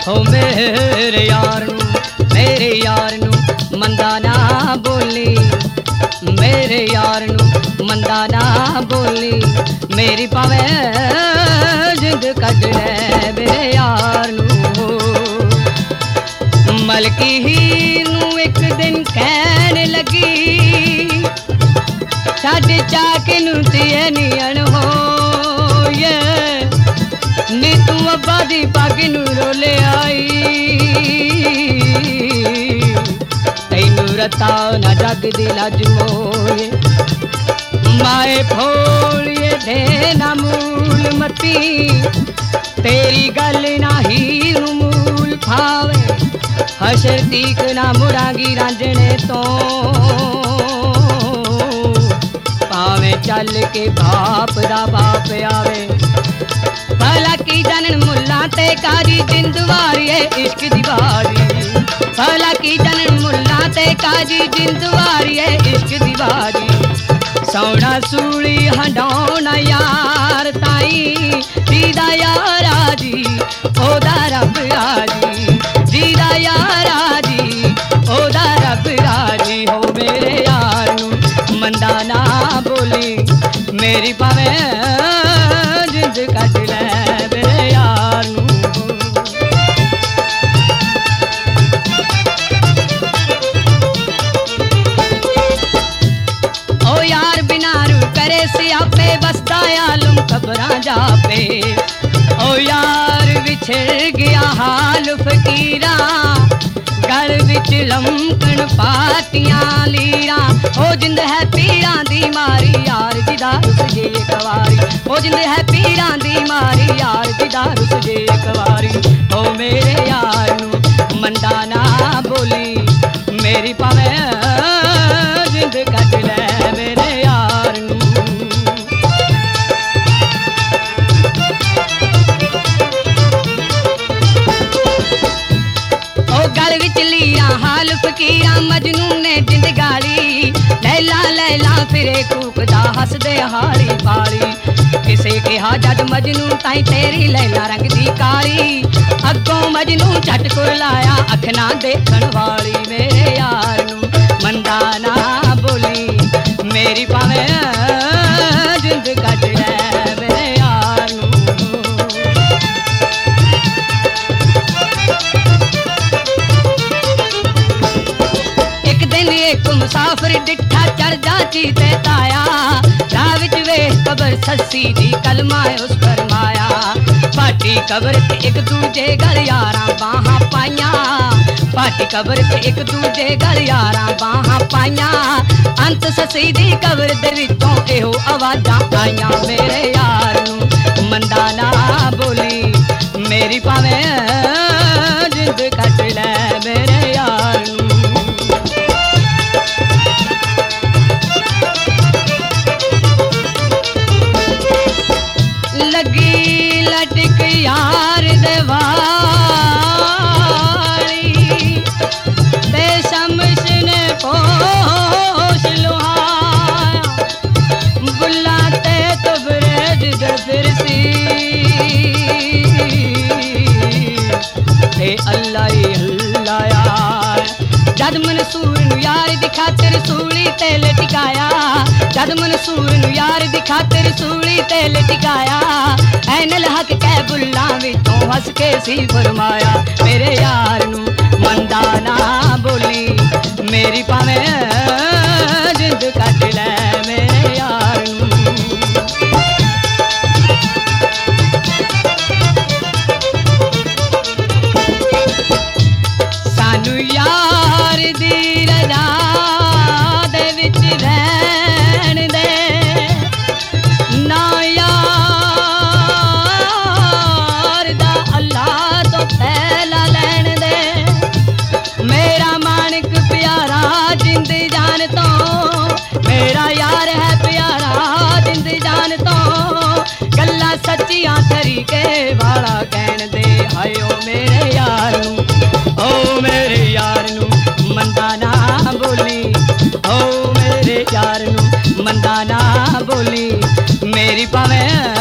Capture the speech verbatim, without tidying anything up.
हो मेरे यार नू मेरे यार नू मंदा ना बोली, मेरे यार नू मंदा ना बोली, मेरी पावे जिंद कट ले मेरे यार नू। मलकी ही नू एक दिन कहने लगी, साढ़े चाक नू तिए नियन हो ये नी तू अब्बा दी पग नू रोले आई, तैनू रता ना जग दी लज मोए, माए फोड़िए दे ना मूल मती, तेरी गल ना ही नू मूल खावे, हशर तीक ना मुड़ांगी रांझने तो, पावे चल के बाप दा बाप आवे, भला की जनन मुल्ला ते कारी जिंदवारी है इश्क दी बारी, भला की जनन मुल्ला ते कारी जिंदवारी है इश्क दी बारी, सोना सूली हंडौना यार ताई दीदा यार आजी ओदा रब राजी, दीदा यार आजी ओदा रब राजी, हो मेरे यार नू मंदा ना बोली, मेरी पावे जिंद कट ले मेरे यार नू। ओ यार बिना रू करे सियापे बसदा आलम खबरां जापे, ओ यार विछड़ गया हाल फकीरा, गल विच लमकन पातियां लीरा, ओ जिंद है पीड़ा दी मारी यार जिदा रुस जे कवारी, ओ जिंद है पीड़ा दी मारी यार जिदा रुस जे कवारी, ओ मेरे यार नू मंदा ना बोली, मेरी पावे जिंद कट ले मेरे यार नू। गल विच लीरा हाल फकीरा मजनू ने जिंद गाली, लैला लैला फिरे कूकदा हसदे हाली पाली, किसे कहा जद मजनू ताई तेरी लैला रंग दी काली, अगों मजनू झट कुरलाया अख ना देखण वाली, मेरे यार नू मंदा ना बोली, मेरी पावे जिंद कट ले मेरे यार नू। एक मुसाफिर डिठा चढ़ जाची ते ताया, राह विच वेख कबर सस्सी दी कलमा उस फरमाया, पाटी कबर ते एक दूजे गल यारां बाहां पाइयां, पाटी कबर ते एक दूजे गल यारां बाहां पाइयां, अंत सस्सी दी कबर दे विचों एहो आवाजां आइयां, मेरे यार नू मंदा ना बोली, मेरी पावे जिंद कट ले मेरे यार नू। लगी लटक यार देवारी, ते शमश ने पोश लुहाया, बुलाते तो ब्रज दे फिरसी, ते अल्लाह ही अल्लाह यार, जद मनसूर नू यार दी खातिर सूली ते लटकाया, जद मनसूर नू यार दी खातिर सूली ते लटकाया, ऐनल हक कै बुल्ला विचों हस के सी फरमाया, मेरे यार नू मंदा ना बोली, मेरी पावे जिंद कट ले मेरे यार नू। सानू यार दी रजा दे विच रहन दे, ना यार दा अल्लाह तो पहला लैन दे, मेरा मानक प्यारा जिंद जान तो, मेरा यार है प्यारा जिंद जान तो, गल्ला सच्चियां तरीके वाला कहन दे, हाय ओ मेरे यार नू ओ मेरे यार नू मंदा ना बोली, ओ मेरे यार नू मंदा ना बोली, मेरी पावे